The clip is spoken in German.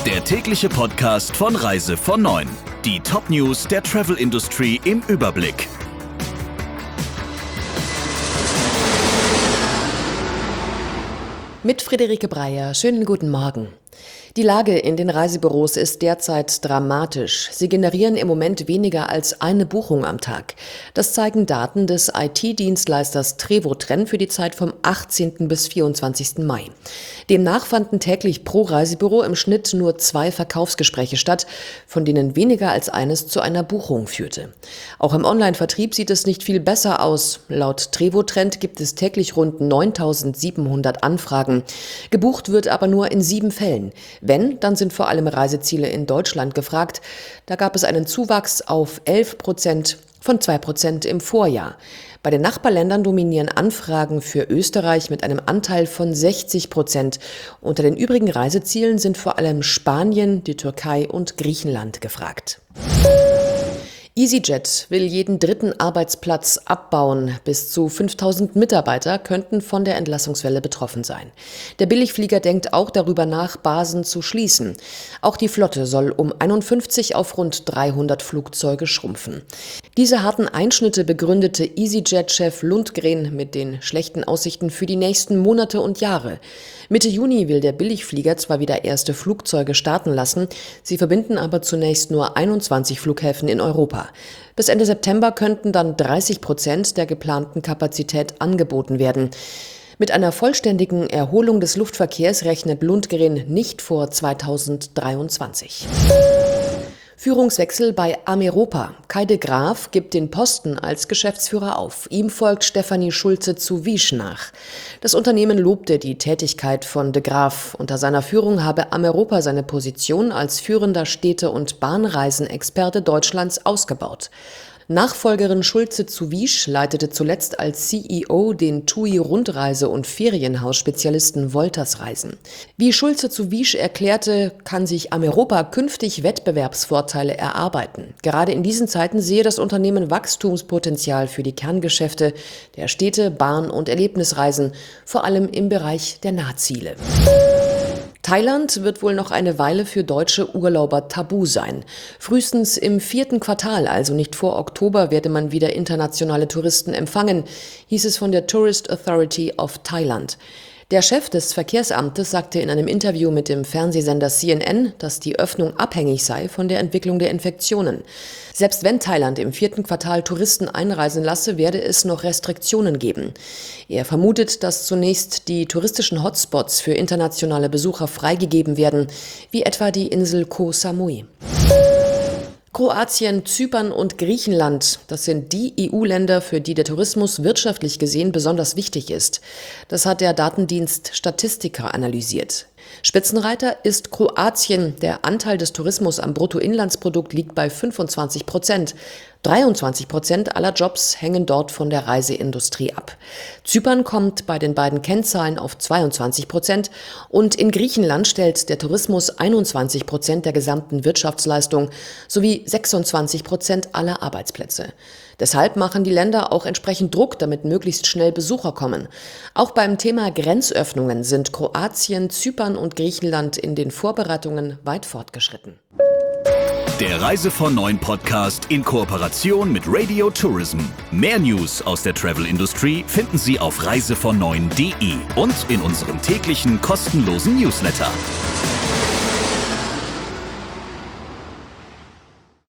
Der tägliche Podcast von Reise von 9. Die Top-News der Travel-Industrie im Überblick. Mit Friederike Breyer. Schönen guten Morgen. Die Lage in den Reisebüros ist derzeit dramatisch. Sie generieren im Moment weniger als eine Buchung am Tag. Das zeigen Daten des IT-Dienstleisters Trevotren für die Zeit vom 18. bis 24. Mai. Demnach fanden täglich pro Reisebüro im Schnitt nur 2 Verkaufsgespräche statt, von denen weniger als eines zu einer Buchung führte. Auch im Online-Vertrieb sieht es nicht viel besser aus. Laut Trevotren gibt es täglich rund 9.700 Anfragen. Gebucht wird aber nur in 7 Fällen. Wenn, dann sind vor allem Reiseziele in Deutschland gefragt. Da gab es einen Zuwachs auf 11% von 2% im Vorjahr. Bei den Nachbarländern dominieren Anfragen für Österreich mit einem Anteil von 60%. Unter den übrigen Reisezielen sind vor allem Spanien, die Türkei und Griechenland gefragt. EasyJet will jeden 3. Arbeitsplatz abbauen. Bis zu 5.000 Mitarbeiter könnten von der Entlassungswelle betroffen sein. Der Billigflieger denkt auch darüber nach, Basen zu schließen. Auch die Flotte soll um 51 auf rund 300 Flugzeuge schrumpfen. Diese harten Einschnitte begründete EasyJet-Chef Lundgren mit den schlechten Aussichten für die nächsten Monate und Jahre. Mitte Juni will der Billigflieger zwar wieder erste Flugzeuge starten lassen, sie verbinden aber zunächst nur 21 Flughäfen in Europa. Bis Ende September könnten dann 30% der geplanten Kapazität angeboten werden. Mit einer vollständigen Erholung des Luftverkehrs rechnet Lundgren nicht vor 2023. Führungswechsel bei Ameropa. Kai de Graaf gibt den Posten als Geschäftsführer auf. Ihm folgt Stefanie Schulze zu Wiesch nach. Das Unternehmen lobte die Tätigkeit von de Graaf. Unter seiner Führung habe Ameropa seine Position als führender Städte- und Bahnreisenexperte Deutschlands ausgebaut. Nachfolgerin Schulze zu Wiesch leitete zuletzt als CEO den TUI Rundreise- und Ferienhausspezialisten Wolters Reisen. Wie Schulze zu Wiesch erklärte, kann sich Ameropa künftig Wettbewerbsvorteile erarbeiten. Gerade in diesen Zeiten sehe das Unternehmen Wachstumspotenzial für die Kerngeschäfte der Städte-, Bahn- und Erlebnisreisen, vor allem im Bereich der Nahziele. Thailand wird wohl noch eine Weile für deutsche Urlauber tabu sein. Frühestens im 4. Quartal, also nicht vor Oktober, werde man wieder internationale Touristen empfangen, hieß es von der Tourist Authority of Thailand. Der Chef des Verkehrsamtes sagte in einem Interview mit dem Fernsehsender CNN, dass die Öffnung abhängig sei von der Entwicklung der Infektionen. Selbst wenn Thailand im 4. Quartal Touristen einreisen lasse, werde es noch Restriktionen geben. Er vermutet, dass zunächst die touristischen Hotspots für internationale Besucher freigegeben werden, wie etwa die Insel Koh Samui. Kroatien, Zypern und Griechenland, das sind die EU-Länder, für die der Tourismus wirtschaftlich gesehen besonders wichtig ist. Das hat der Datendienst Statistica analysiert. Spitzenreiter ist Kroatien. Der Anteil des Tourismus am Bruttoinlandsprodukt liegt bei 25%. 23% aller Jobs hängen dort von der Reiseindustrie ab. Zypern kommt bei den beiden Kennzahlen auf 22% und in Griechenland stellt der Tourismus 21% der gesamten Wirtschaftsleistung sowie 26% aller Arbeitsplätze. Deshalb machen die Länder auch entsprechend Druck, damit möglichst schnell Besucher kommen. Auch beim Thema Grenzöffnungen sind Kroatien, Zypern und Griechenland in den Vorbereitungen weit fortgeschritten. Der Reise von 9 Podcast in Kooperation mit Radio Tourism. Mehr News aus der Travel-Industrie finden Sie auf reisevon9.de und in unserem täglichen kostenlosen Newsletter.